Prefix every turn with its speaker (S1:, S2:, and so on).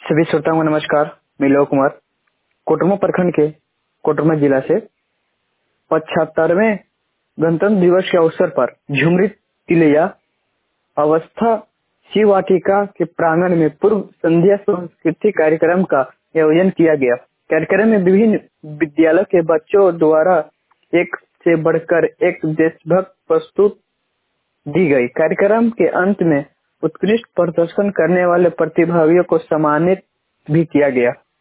S1: सभी श्रोताओं को नमस्कार। मैं लोक कुमार कोटरमा प्रखंड के कोटरमा जिला से 75वें गणतंत्र दिवस के अवसर पर झुमरी तिलैया अवस्था शिव वाटिका के प्रांगण में पूर्व संध्या सांस्कृतिक कार्यक्रम का आयोजन किया गया। कार्यक्रम में विभिन्न विद्यालयों के बच्चों द्वारा एक से बढ़कर एक देशभक्त प्रस्तुत दी गई। कार्यक्रम के अंत में उत्कृष्ट प्रदर्शन करने वाले प्रतिभागियों को सम्मानित भी किया गया।